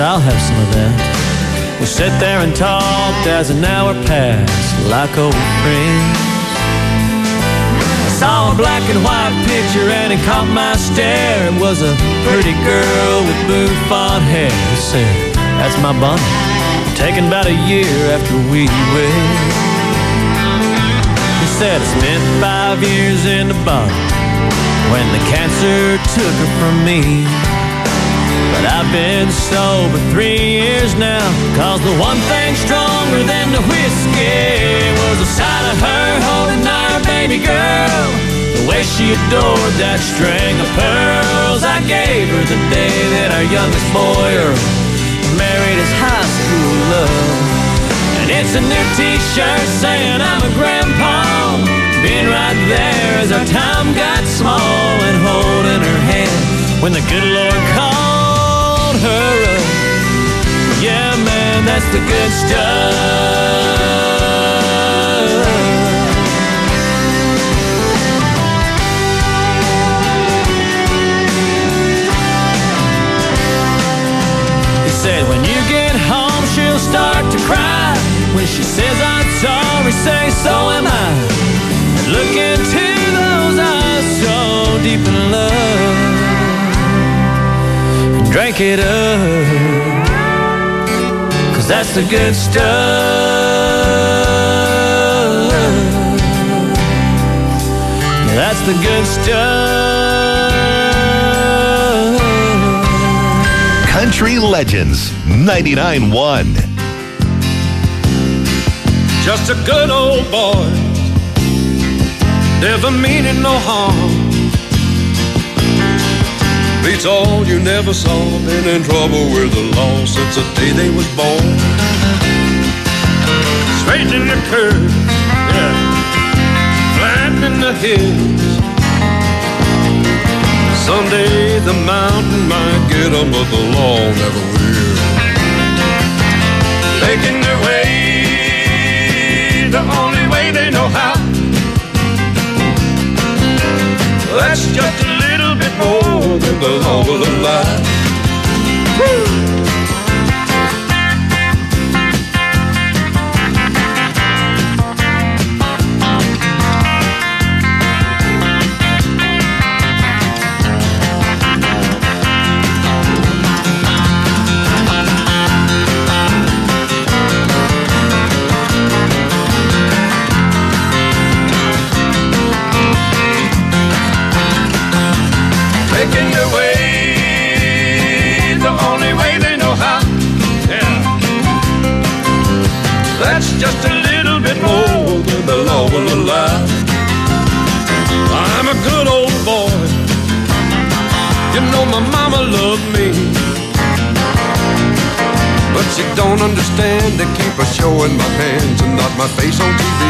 I'll have some of that. We sat there and talked as an hour passed, like old friends. I saw a black and white picture and it caught my stare. It was a pretty girl with bouffant hair. He said, "That's my Bonnie, taken about a year after we wed." He said, "I spent 5 years in the bottom when the cancer took her from me. But I've been sober 3 years now, 'cause the one thing stronger than the whiskey was the sight of her holding our baby girl. The way she adored that string of pearls I gave her the day that our youngest boy Earl married his high school love. And it's a new t-shirt saying I'm a grandpa, being right there as our time got small, and holding her hand when the good Lord called her up. Yeah, man, that's the good stuff." He said, "When you get home, she'll start to cry. When she says I'm sorry, say so am I. And look into those eyes so deep in love, and drink it up, 'cause that's the good stuff. That's the good stuff." Country Legends 99.1. Just a good old boy, never meaning no harm. Beats all you never saw, been in trouble with the law since the day they was born. Straightening the curve, yeah, flattening the hills. Someday the mountain might get 'em, but the law never will. Making their way the only way they know how. That's just a little bit more than the law will allow. Woo! Making their way the only way they know how. Yeah, that's just a little bit more than the law will allow. I'm a good old boy, you know my mama loved me, but she don't understand. They keep her showing my hands and not my face on TV.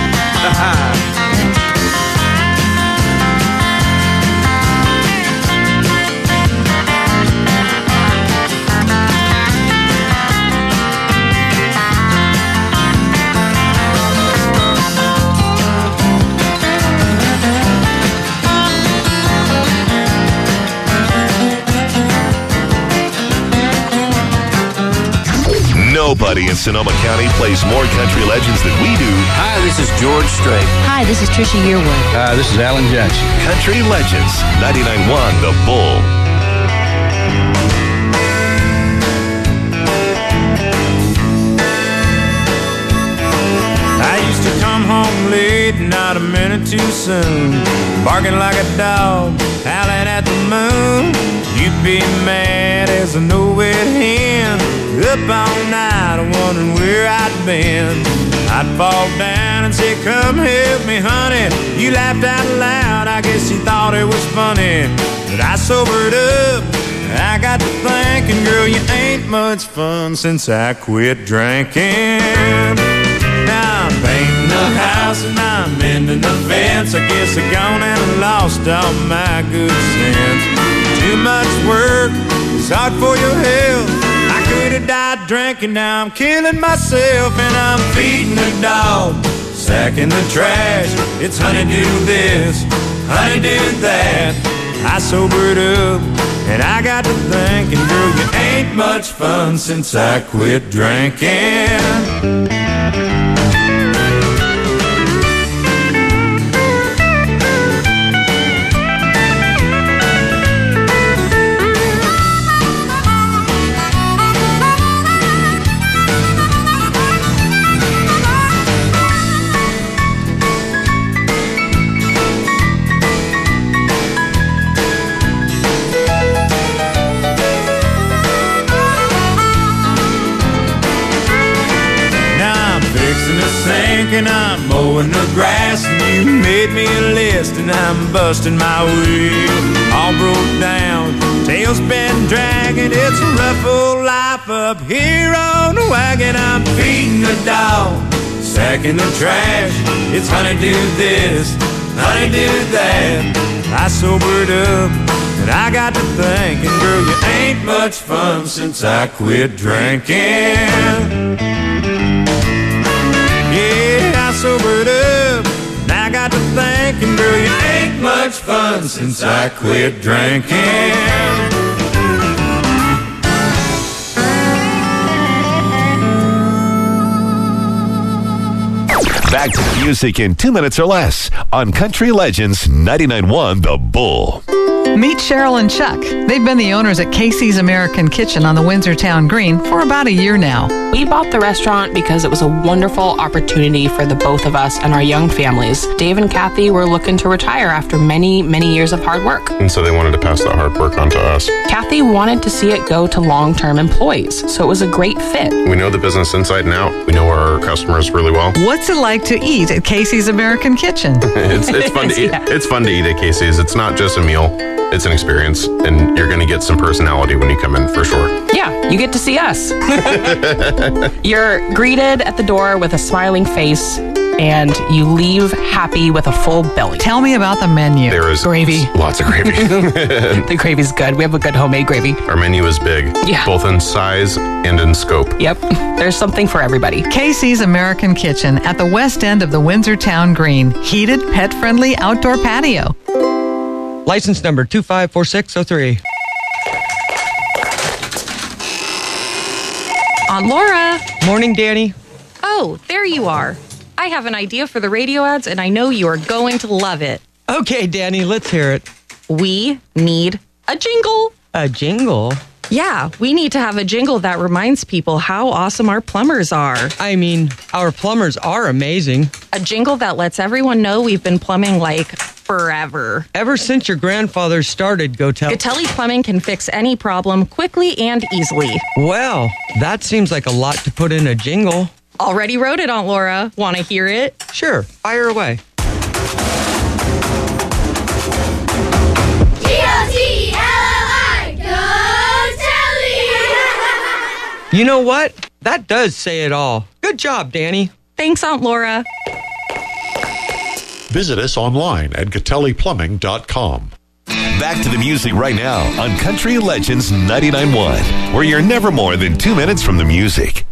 Nobody in Sonoma County plays more country legends than we do. Hi, this is George Strait. Hi, this is Trisha Yearwood. Hi, this is Alan Jackson. Country Legends 99.1 The Bull. I used to come home late, not a minute too soon, barking like a dog, howling at the moon. You'd be mad as a no-wet hen, up all night wondering where I'd been. I'd fall down and say, "Come help me, honey." You laughed out loud, I guess you thought it was funny. But I sobered up, I got to thinking, girl, you ain't much fun since I quit drinking. Now I'm painting the house and I'm mending the fence. I guess I gone and lost all my good sense. Too much work, it's hard for your health. I could have died drinking, now I'm killing myself. And I'm feeding the dog, sacking the trash. It's honey do this, honey do that. I sobered up And I got to thinking, girl, you ain't much fun since I quit drinking. And I'm mowing the grass, and you made me a list, and I'm busting my wheel. All broke down, tail's been dragging. It's a rough old life up here on the wagon. I'm feeding the dog, sacking the trash. It's honey-do this, honey-do that. I sobered up, and I got to thinking, girl, you ain't much fun since I quit drinking. Yeah, I sobered up, and I got to thinking, girl, you ain't much fun since I quit drinking. Back to the music in 2 minutes or less on Country Legends 99.1 The Bull. Meet Cheryl and Chuck. They've been the owners at Casey's American Kitchen on the Windsor Town Green for about a year now. We bought the restaurant because it was a wonderful opportunity for the both of us and our young families. Dave and Kathy were looking to retire after many, many years of hard work. And so they wanted to pass that hard work on to us. Kathy wanted to see it go to long-term employees, so it was a great fit. We know the business inside and out. We know our customers really well. What's it like to eat at Casey's American Kitchen? It's fun to eat. Yeah. It's fun to eat at Casey's. It's not just a meal. It's an experience, and you're going to get some personality when you come in, for sure. Yeah, you get to see us. You're greeted at the door with a smiling face, and you leave happy with a full belly. Tell me about the menu. There is gravy. Lots of gravy. The gravy's good. We have a good homemade gravy. Our menu is big, Yeah. both in size and in scope. Yep, there's something for everybody. Casey's American Kitchen at the west end of the Windsor Town Green. Heated, pet-friendly outdoor patio. License number 254603. Aunt Laura. Morning, Danny. Oh, there you are. I have an idea for the radio ads, and I know you are going to love it. Okay, Danny, let's hear it. We need a jingle. A jingle? Yeah, we need to have a jingle that reminds people how awesome our plumbers are. I mean, our plumbers are amazing. A jingle that lets everyone know we've been plumbing like forever. Ever since your grandfather started Gatelli Plumbing can fix any problem quickly and easily. Well, that seems like a lot to put in a jingle. Already wrote it, Aunt Laura. Want to hear it? Sure, fire away. You know what? That does say it all. Good job, Danny. Thanks, Aunt Laura. Visit us online at GatelliPlumbing.com. Back to the music right now on Country Legends 99.1, where you're never more than 2 minutes from the music.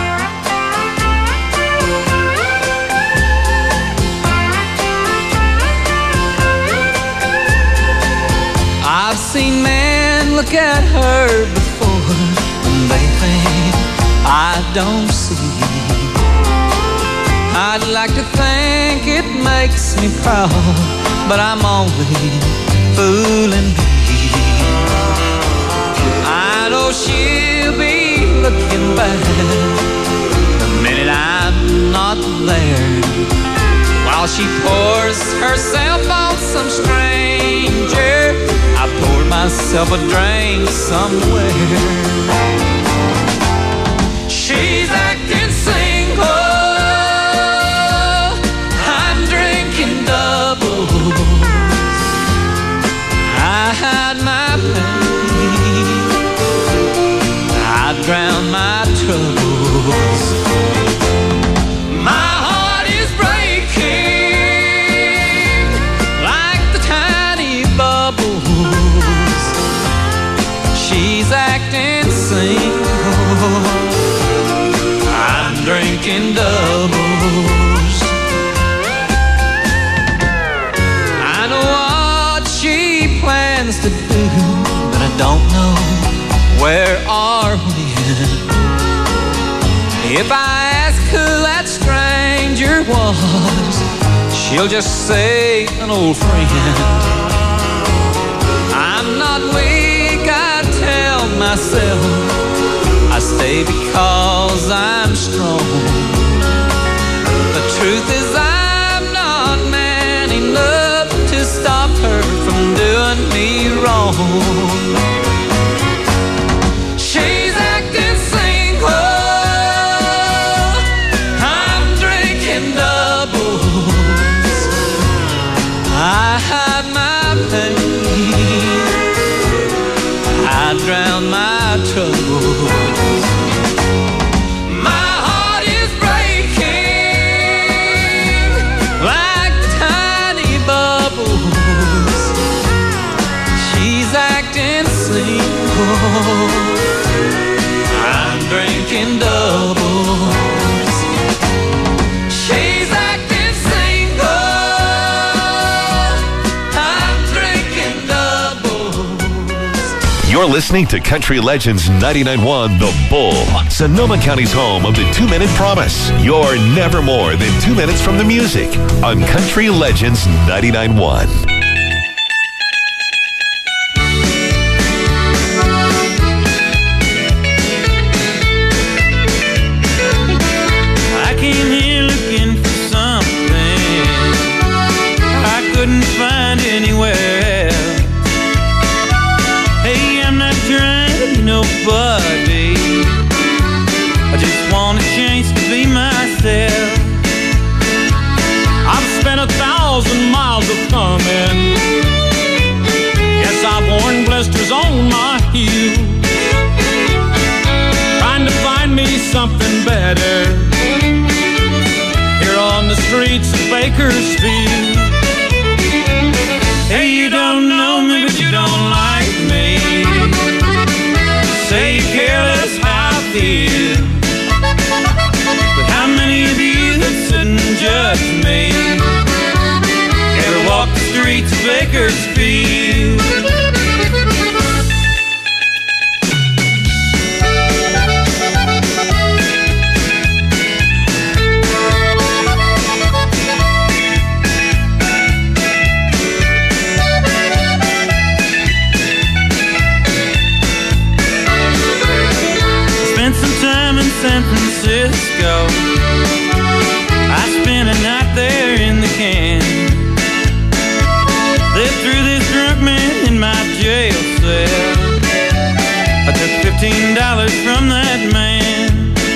I've seen men look at her before and they think I don't see. I'd like to think it makes me proud, but I'm only fooling me. I know she'll be looking back the minute I'm not there, while she pours herself on some stranger. I poured myself a drink somewhere. She's acting single, I'm drinking doubles. I hide my pain, I drown my troubles. My heart is breaking like the tiny bubbles. She's acting single, I'm drinking doubles. I know what she plans to do, but I don't where are we? If I ask who that stranger was, she'll just say an old friend. I'm not weak, I tell myself. I stay because I'm strong. The truth is I'm not man enough to stop her from doing me wrong. She's acting single, I'm drinking doubles. I hide my pain, I drown my troubles. My heart is breaking like tiny bubbles. She's acting single, I'm drinking doubles. She's acting single, I'm drinking doubles. You're listening to Country Legends 99.1 The Bull, Sonoma County's home of the 2-Minute Promise. You're never more than 2 minutes from the music on Country Legends 99.1. I came here looking for something I couldn't find anywhere else. Hey, I'm not trying to be nobody, I just want a chance to be myself. I've spent 1,000 miles of coming. Yes, I've worn blisters on my heel, trying to find me something better here on the streets of Bakersfield. Hey, you don't know me, but you don't like me. Say you care less how I feel, but how many of you that sit and judge me ever walk the streets of Bakersfield? Spent some time in San Francisco, I spent a night there in the can. Lived through this drunk man in my jail cell. I took $15 from that man,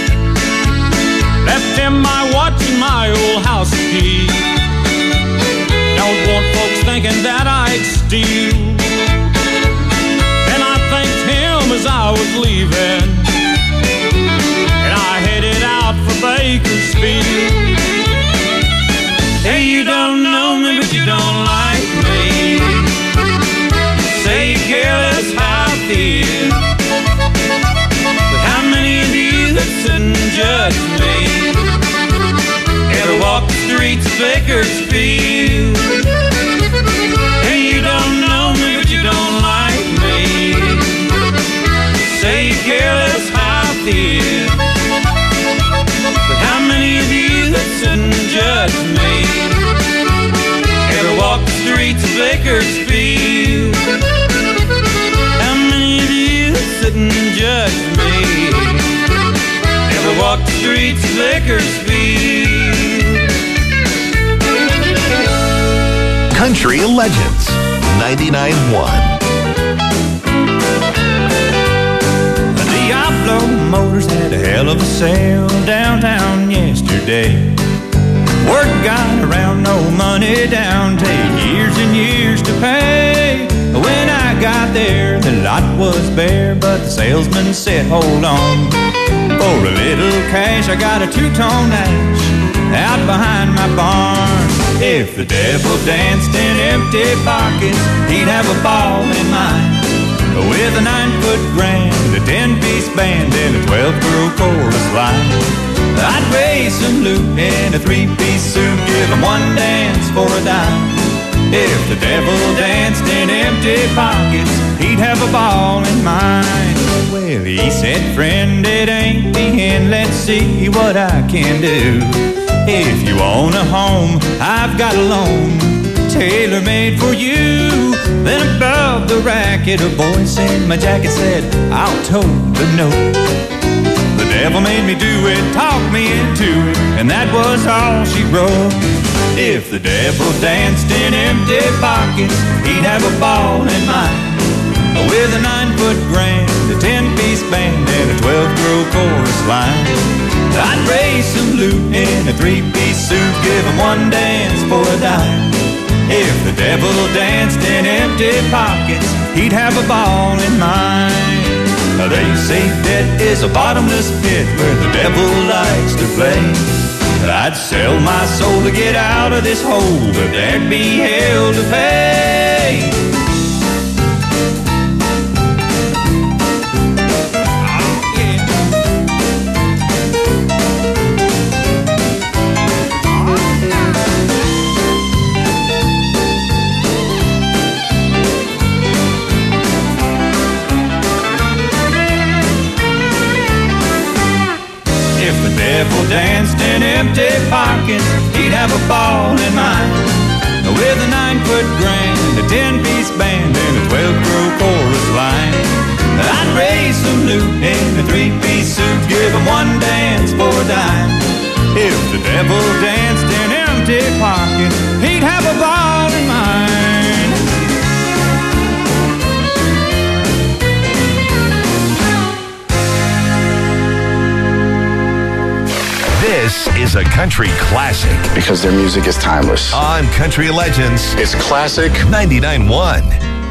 left him my watch and my old house key. Don't want folks thinking that I'd steal. And I thanked him as I was leaving, and I headed out for Bakersfield. Hey, you don't know me, but you don't like me. Say you care less how I feel, but how many of you that sit and judge me ever walk the streets of Bakersfield? Hey, you don't know me, but you don't like me. Say you care less how I feel, but how many of you that sit and judge me ever walk the streets of Bakersfield? How many of you that sit and judge me ever walk the streets of Bakersfield? Country Legends 99.1. Diablo Motors had a hell of a sale downtown yesterday. Word got around, no money down, take years and years to pay. When I got there, the lot was bare, but the salesman said, hold on. For a little cash, I got a 2-tone ash out behind my barn. If the devil danced in empty pockets, he'd have a ball in mine. With a 9-foot grand, a 10-piece band, and a 12-girl chorus line. I'd raise some loot in a 3-piece suit, give him one dance for a dime. If the devil danced in empty pockets, he'd have a ball in mine. Well, he said, friend, it ain't the end. Let's see what I can do. If you own a home, I've got a loan tailor-made for you. Then above the racket, a voice in my jacket said, I'll tote the note. The devil made me do it, talked me into it, and that was all she wrote. If the devil danced in empty pockets, he'd have a ball in mine. With a 9-foot grand, a 10-piece band, and a 12-girl chorus line. I'd raise some loot in a 3-piece suit, give him one dance for a dime. If the devil danced in empty pockets, he'd have a ball in mine. They say debt is a bottomless pit where the devil likes to play. I'd sell my soul to get out of this hole, but there'd be hell to pay. Devil danced in empty pockets, he'd have a ball in mine. With a 9-foot grand, a 10-piece band, and a 12-girl chorus line. I'd raise some loot in a 3-piece suit, give him one dance for a dime. If the devil danced in empty pockets, he'd have a ball in mine. This is a country classic. Because their music is timeless. On Country Legends. It's classic. 99.1.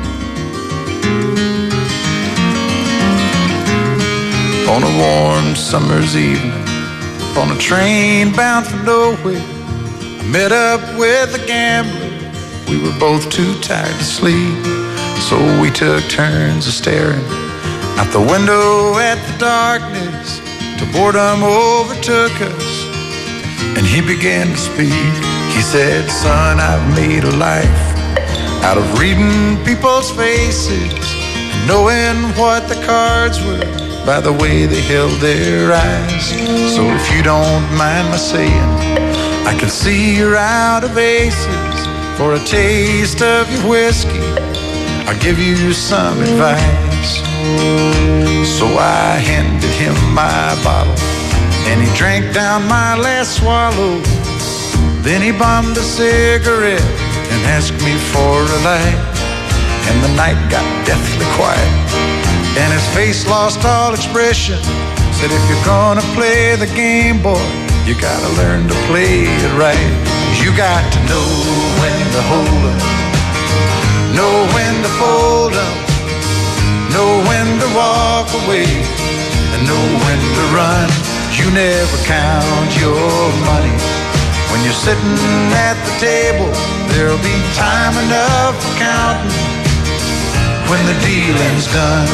On a warm summer's evening, on a train bound for nowhere, I met up with a gambler. We were both too tired to sleep, so we took turns of staring out the window at the darkness. Till boredom overtook us, and he began to speak. He said, son, I've made a life out of reading people's faces and knowing what the cards were by the way they held their eyes. So if you don't mind my saying, I can see you're out of aces. For a taste of your whiskey, I'll give you some advice. So I handed him my bottle, and he drank down my last swallow. Then he bummed a cigarette and asked me for a light. And the night got deathly quiet, and his face lost all expression. Said, if you're gonna play the game, boy, you gotta learn to play it right. You got to know when to hold up, know when to fold up, know when to walk away, and know when to run. You never count your money when you're sitting at the table. There'll be time enough for counting when the dealing's done.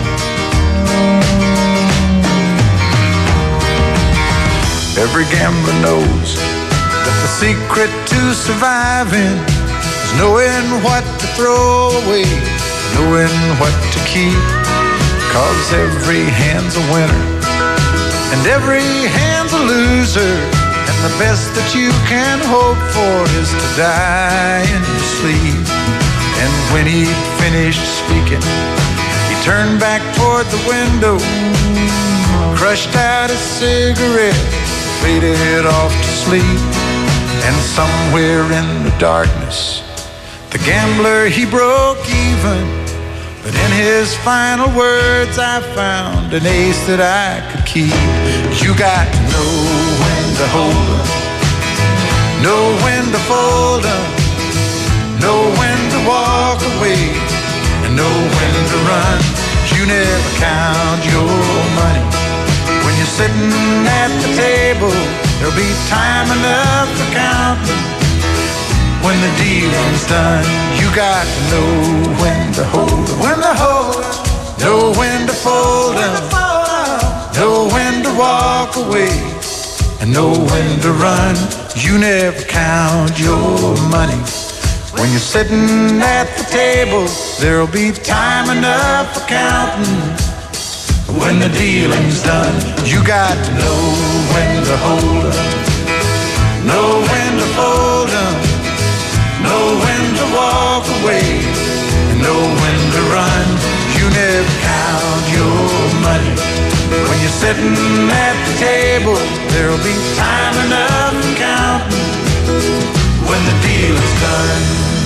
Every gambler knows that the secret to surviving is knowing what to throw away, knowing what to keep. 'Cause every hand's a winner and every hand's a loser, and the best that you can hope for is to die in your sleep. And when he finished speaking, he turned back toward the window, crushed out his cigarette, faded off to sleep. And somewhere in the darkness, the gambler, he broke even. But in his final words, I found an ace that I could keep. You got to know when to hold up, know when to fold up, know when to walk away, and know when to run. You never count your money when you're sitting at the table. There'll be time enough for counting when the dealing's done. You got to know when to hold up, when to hold up, know when to fold up, know when to walk away, and know when to run. You never count your money when you're sitting at the table. There'll be time enough for counting when the dealing's done. You got to know when to hold up, know when to fold up, know when to walk away, and know when to run. You never count your money when you're sitting at the table. There'll be time enough for counting when the deal is done.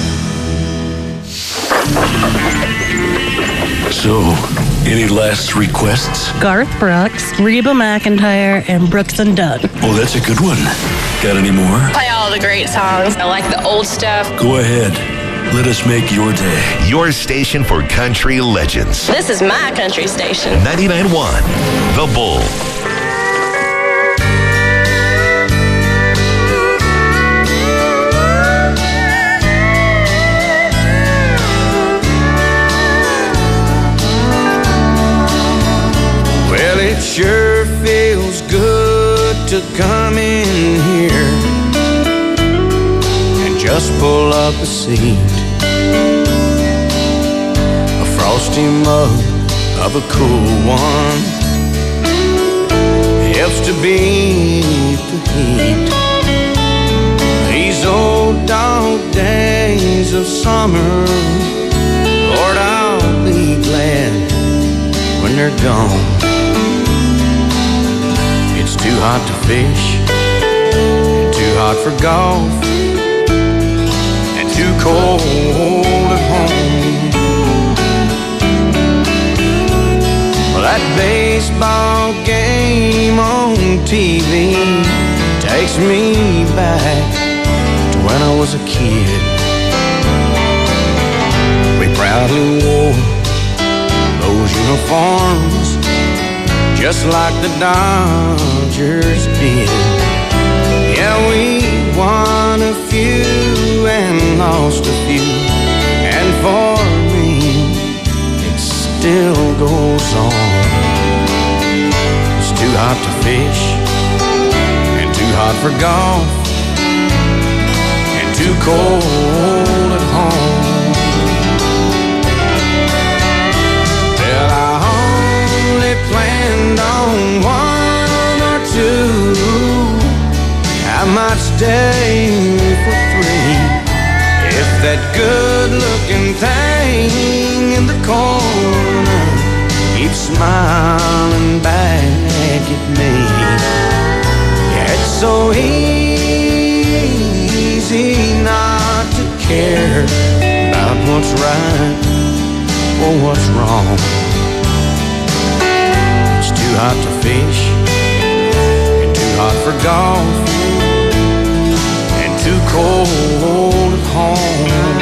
So, any last requests? Garth Brooks, Reba McEntire, and Brooks and Dunn. Oh, that's a good one. Got any more? Play all the great songs. I like the old stuff. Go ahead. Let us make your day. Your station for country legends. This is my country station. 99.1 The Bull. Well, it sure feels good to come in here and just pull up a seat. A frosty mug of a cool one helps to beat the heat. These old dog days of summer, Lord, I'll be glad when they're gone. It's too hot to fish, and too hot for golf, and too cold at home. Well, that baseball game on TV takes me back to when I was a kid. We proudly wore those uniforms just like the Dodgers did. Yeah, we won a few and lost a few, and for me, it still goes on. It's too hot to fish, and too hot for golf, and too cold at home. Well, I only planned on one or two. I might stay for 3 if that good-looking thing in the corner keeps smiling back at me. Yeah, it's so easy not to care about what's right or what's wrong. It's too hot to fish, and too hot for golf, and too cold at home.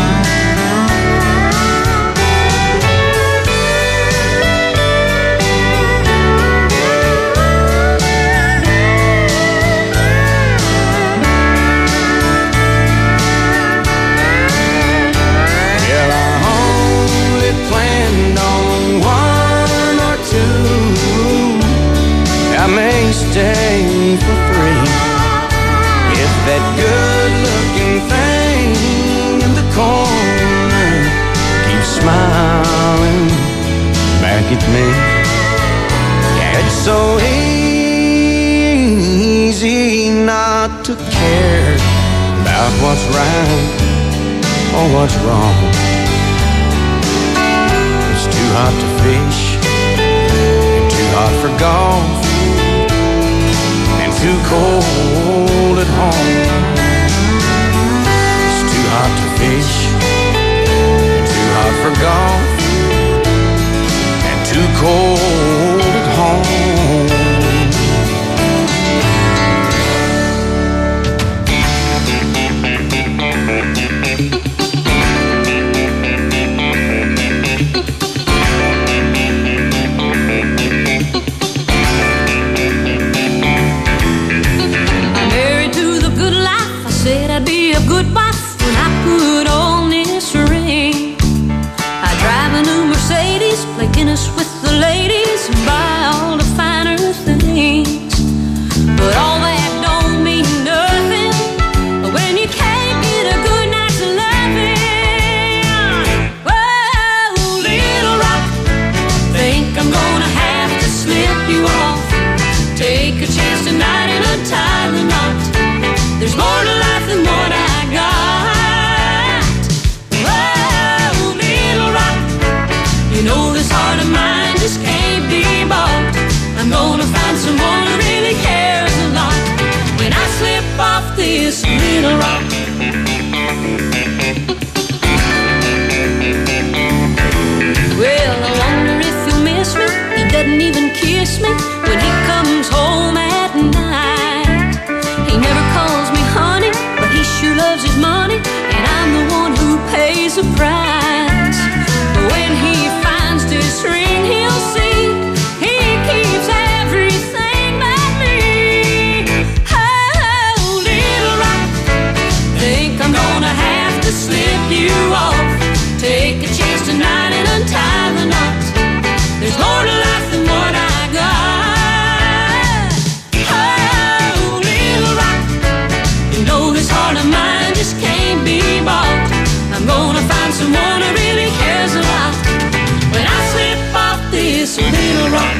I may stay for 3 if that good-looking thing in the corner keeps smiling back at me. Yeah, it's so easy not to care about what's right or what's wrong. It's too hot to fish, and too hot for golf, too cold at home. It's too hot to fish, and too hot for golf, and too cold at home. Said I'd be a good wife when I put on this ring. I drive a new Mercedes, play tennis with the ladies, and buy all the finer things. But all that don't mean nothing when you can't get a good night's loving. Whoa, little rock, think I'm gonna have little rock. Well, I wonder if he'll miss me. He doesn't even kiss me when he comes home at night. He never calls me honey, but he sure loves his money, and I'm the one who pays the price. But when he finds this ring, he'll see he keeps everything but me. Oh, little rock, think I'm gonna have to slip you off. Take a chance tonight and untie the knots. There's more to life than what I got. Oh, little rock, you know this heart of mine just can't be bought. I'm gonna find someone who really cares a lot when I slip off this little rock.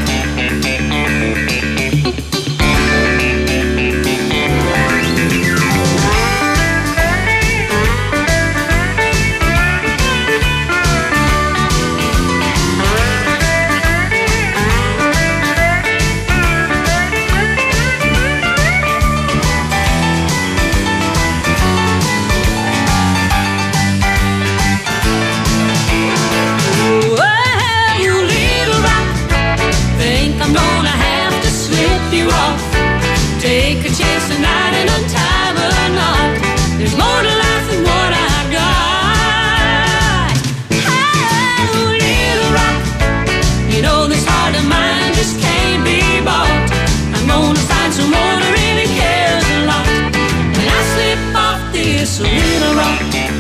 Take a chance tonight and untie the knot. There's more to life than what I got. Oh, little rock, you know this heart of mine just can't be bought. I'm gonna find someone who really cares a lot when I slip off this little rock.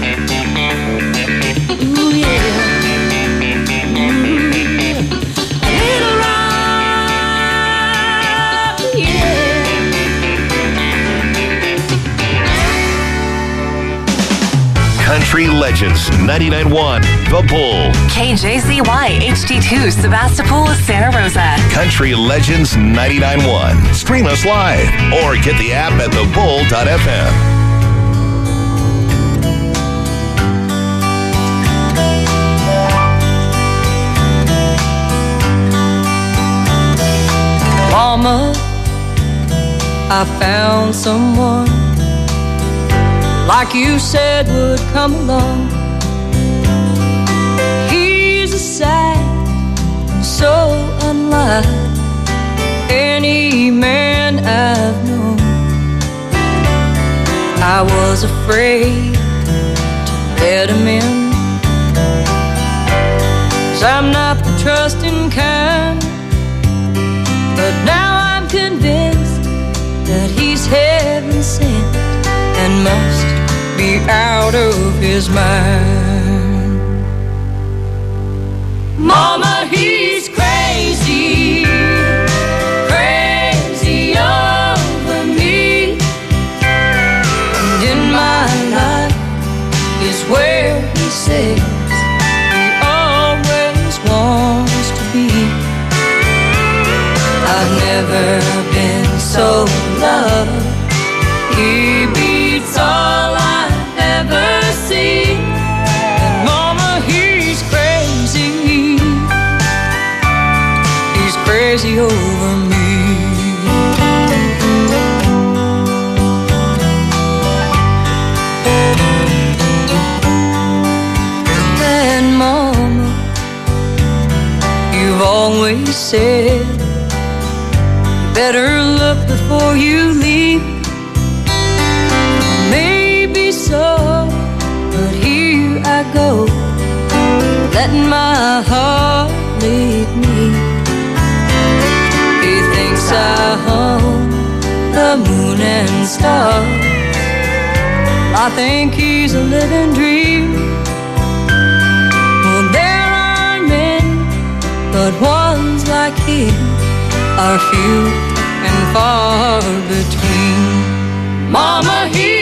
Ooh, yeah. Little rock, yeah. Country Legends 99.1 The Bull. KJZY HD2 Sebastopol, Santa Rosa. Country Legends 99.1. Stream us live or get the app at thebull.fm. Mama, I found someone like you said would come along. He's a sight so unlike any man I've known. I was afraid to let him in, 'cause I'm not the trusting kind. But now I'm convinced that he's heaven sent and must be out of his mind. Mama, he's crazy, crazy over me. And in my life is where he says he always wants to be. I've never been so loved. He beats all I've ever seen. And mama, he's crazy. He's crazy over me. And mama, you've always said better look before you leave. Maybe so, but here I go, letting my heart lead me. He thinks I own the moon and stars. I think he's a living dream. Well, there are men, but ones like him are few and far between. Mama, he